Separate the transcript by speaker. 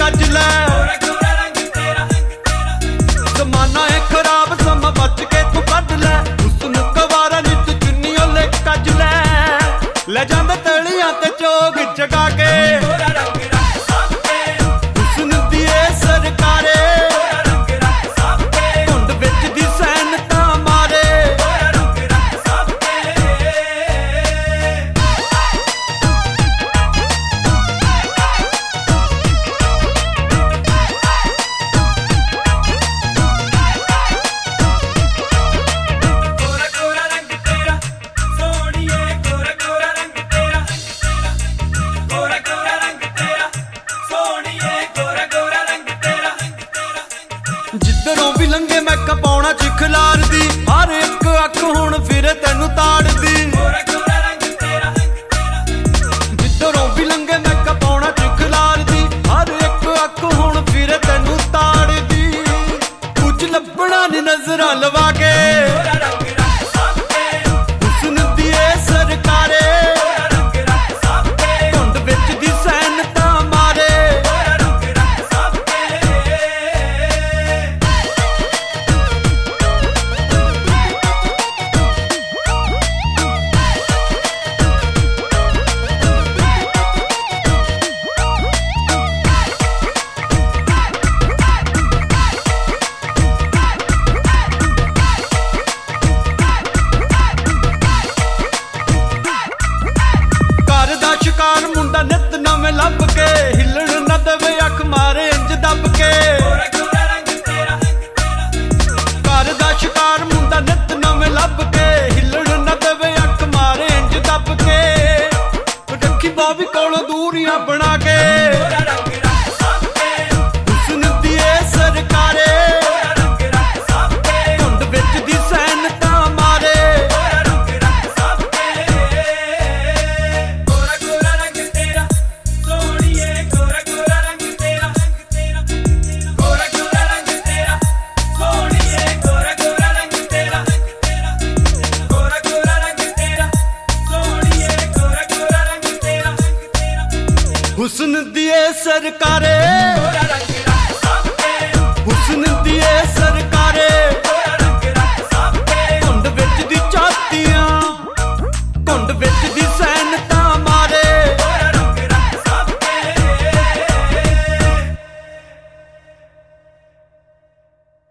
Speaker 1: रज लै। जमाना है खराब समा बच के तू कढ लै। हुस्न गवारा नी तू चुन्नी ओले कज लै जांदा तलियां ते चोग जगा के। हुस्न दी सरकारे धुंद विच दी सैन तां मारे। जिधरों भी लंघे मैं कपाउणा चिखलार दी। हर एक अख हुण फिरे तैनू ताड़दी। जिधरों भी लंघे मैं कपाउणा चिखलार दी। हर एक अख हुण फिरे तैनू ताड़दी। कुछ लभना नी नजरां लवा के। हुस्न दी सरकारे धुंद विच दी सैन तां मारे। शिकार मुंडा नित नवें लभ के। हिलण न देवे अख मारे इंज दब के। घर दा शिकार मुंडा नित नवें लभ के। हिलण न देवे अख मारे इंज दब के। रखी बावी कोलों दूरियां बना के।